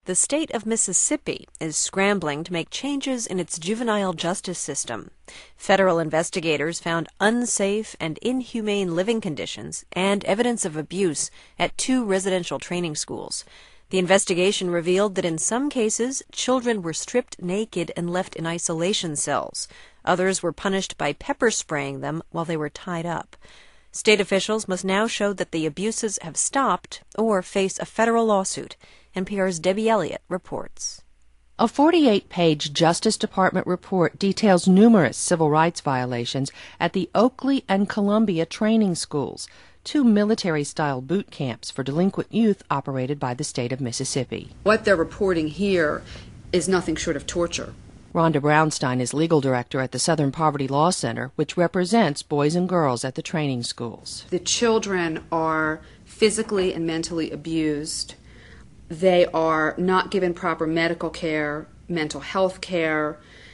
The state of Mississippi is scrambling to make changes in its juvenile justice system. Federal investigators found unsafe and inhumane living conditions and evidence of abuse at 2 residential training schools. The investigation revealed that in some cases, children were stripped naked and left in isolation cells. Others were punished by pepper spraying them while they were tied up. State officials must now show that the abuses have stopped or face a federal lawsuit. NPR's Debbie Elliott reports. A 48-page Justice Department report details numerous civil rights violations at the Oakley and Columbia training schools, 2 military-style boot camps for delinquent youth operated by the state of Mississippi. What they're reporting here is nothing short of torture. Rhonda Brownstein is legal director at the Southern Poverty Law Center, which represents boys and girls at the training schools. The children are physically and mentally abused. They are not given proper medical care, mental health care.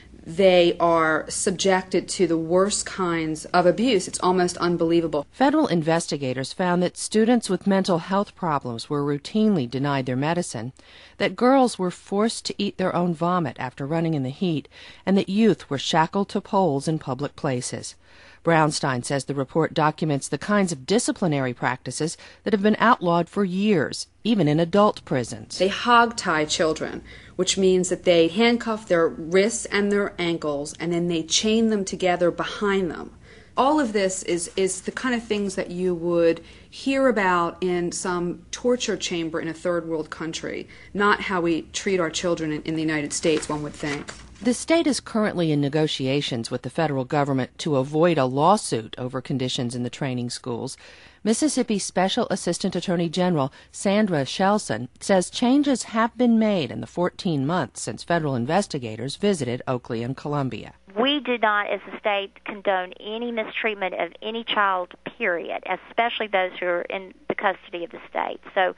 They are subjected to the worst kinds of abuse. It's almost unbelievable. Federal investigators found that students with mental health problems were routinely denied their medicine, that girls were forced to eat their own vomit after running in the heat, and that youth were shackled to poles in public places. Brownstein says the report documents the kinds of disciplinary practices that have been outlawed for years, even in adult prisons. They hog-tie children, which means that they handcuff their wrists and their ankles, and then they chain them together behind them. All of this is the kind of things that you would hear about in some torture chamber in a third world country, not how we treat our children in the United States, one would think. The state is currently in negotiations with the federal government to avoid a lawsuit over conditions in the training schools. Mississippi Special Assistant Attorney General Sandra Shelson says changes have been made in the 14 months since federal investigators visited Oakley and Columbia. We do not, as a state, condone any mistreatment of any child, period, especially those who are in the custody of the state. So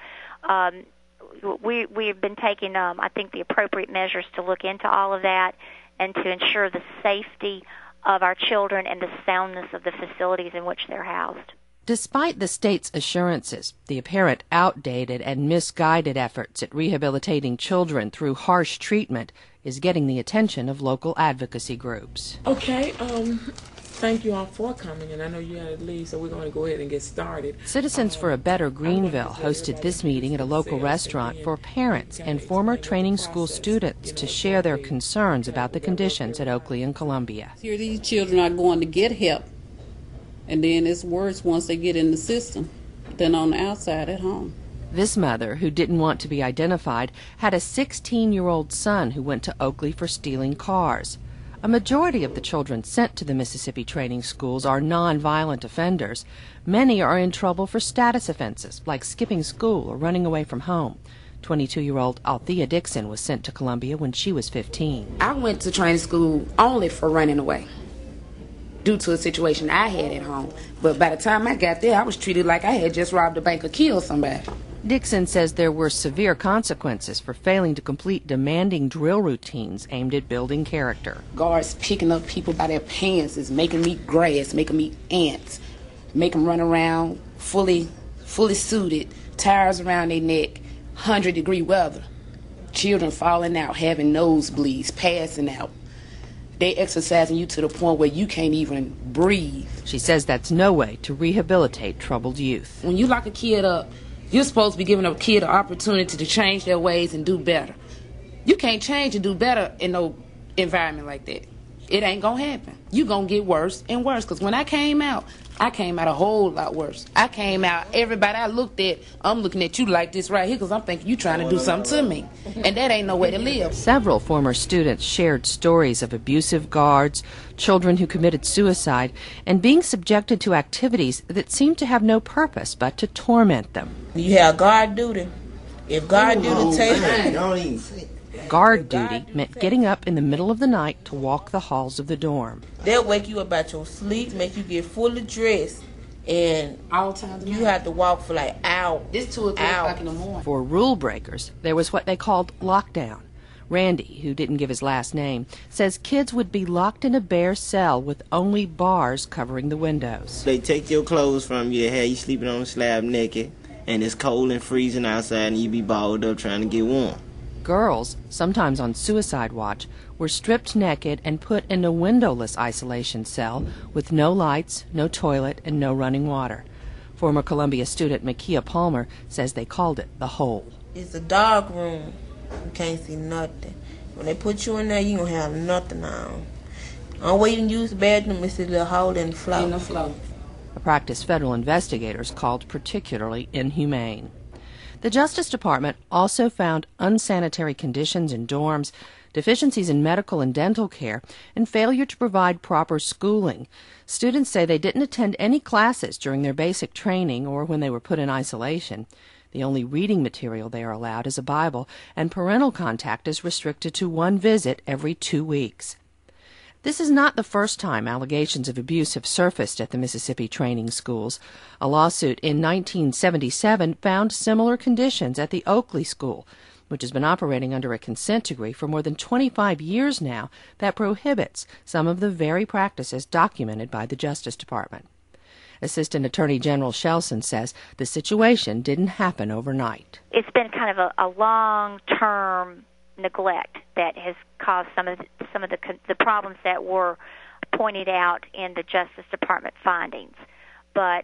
we've been taking, I think, the appropriate measures to look into all of that and to ensure the safety of our children and the soundness of the facilities in which they're housed. Despite the state's assurances, the apparent outdated and misguided efforts at rehabilitating children through harsh treatment is getting the attention of local advocacy groups. Okay, thank you all for coming, and I know you had to leave, so we're going to go ahead and get started. Citizens for a Better Greenville hosted this meeting at a local restaurant for parents and former training school students to share their concerns about the conditions at Oakley and Columbia. Here these children are going to get help, and then it's worse once they get in the system than on the outside at home. This mother, who didn't want to be identified, had a 16-year-old son who went to Oakley for stealing cars. A majority of the children sent to the Mississippi training schools are nonviolent offenders. Many are in trouble for status offenses, like skipping school or running away from home. 22-year-old Althea Dixon was sent to Columbia when she was 15. I went to training school only for running away, due to a situation I had at home. But by the time I got there, I was treated like I had just robbed a bank or killed somebody. Dixon says there were severe consequences for failing to complete demanding drill routines aimed at building character. Guards picking up people by their pants, making them eat grass, making them eat ants, make them run around fully suited, tires around their neck, 100-degree weather. Children falling out, having nosebleeds, passing out. They exercising you to the point where you can't even breathe. She says that's no way to rehabilitate troubled youth. When you lock a kid up, you're supposed to be giving a kid an opportunity to change their ways and do better. You can't change and do better in no environment like that. It ain't gonna happen. You're gonna get worse and worse. Because when I came out a whole lot worse. I came out, everybody I looked at, I'm looking at you like this right here because I'm thinking you trying to do something to me. And that ain't no way to live. Several former students shared stories of abusive guards, children who committed suicide, and being subjected to activities that seemed to have no purpose but to torment them. You have guard duty. If guard duty takes Guard duty meant getting up in the middle of the night to walk the halls of the dorm. They'll wake you up out your sleep, make you get fully dressed, and all times you have to walk for like hours. It's 2 or 3 o'clock in the morning. For rule breakers, there was what they called lockdown. Randy, who didn't give his last name, says kids would be locked in a bare cell with only bars covering the windows. They take your clothes from you, have you sleeping on the slab naked, and it's cold and freezing outside, and you be balled up trying to get warm. girls, sometimes on suicide watch, were stripped naked and put in a windowless isolation cell with no lights, no toilet, and no running water. Former Columbia student Makia Palmer says they called it the hole. It's a dark room. You can't see nothing. When they put you in there, you don't have nothing on. Only way you can use the bathroom is the little hole in the floor. In the floor. A practice federal investigators called particularly inhumane. The Justice Department also found unsanitary conditions in dorms, deficiencies in medical and dental care, and failure to provide proper schooling. Students say they didn't attend any classes during their basic training or when they were put in isolation. The only reading material they are allowed is a Bible, and parental contact is restricted to one visit every 2 weeks. This is not the first time allegations of abuse have surfaced at the Mississippi training schools. A lawsuit in 1977 found similar conditions at the Oakley School, which has been operating under a consent decree for more than 25 years now that prohibits some of the very practices documented by the Justice Department. Assistant Attorney General Shelson says the situation didn't happen overnight. It's been kind of a long-term neglect that has caused some of the problems that were pointed out in the Justice Department findings. But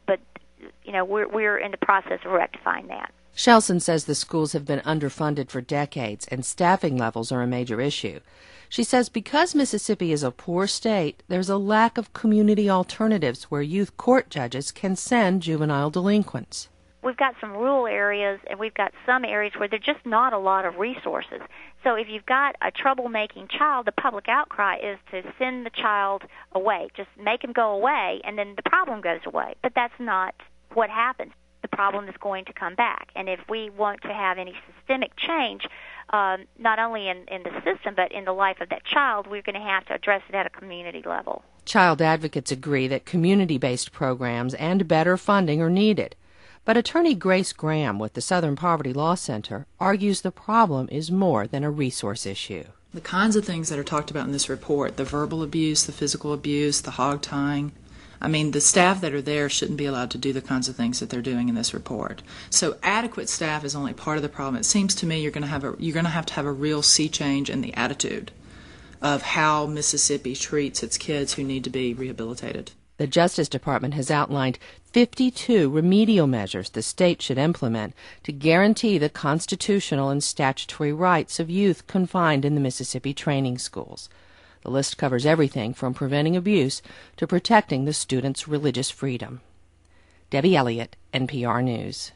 you know, we're in the process of rectifying that. Shelson says the schools have been underfunded for decades and staffing levels are a major issue. She says because Mississippi is a poor state, there's a lack of community alternatives where youth court judges can send juvenile delinquents. We've got some rural areas, and we've got some areas where there's just not a lot of resources. So if you've got a troublemaking child, the public outcry is to send the child away. Just make him go away, and then the problem goes away. But that's not what happens. The problem is going to come back. And if we want to have any systemic change, not only in the system but in the life of that child, we're going to have to address it at a community level. Child advocates agree that community-based programs and better funding are needed. But attorney Grace Graham with the Southern Poverty Law Center argues the problem is more than a resource issue. The kinds of things that are talked about in this report, the verbal abuse, the physical abuse, the hog tying, I mean, the staff that are there shouldn't be allowed to do the kinds of things that they're doing in this report. So adequate staff is only part of the problem. It seems to me you're going to have to have a real sea change in the attitude of how Mississippi treats its kids who need to be rehabilitated. The Justice Department has outlined 52 remedial measures the state should implement to guarantee the constitutional and statutory rights of youth confined in the Mississippi training schools. The list covers everything from preventing abuse to protecting the students' religious freedom. Debbie Elliott, NPR News.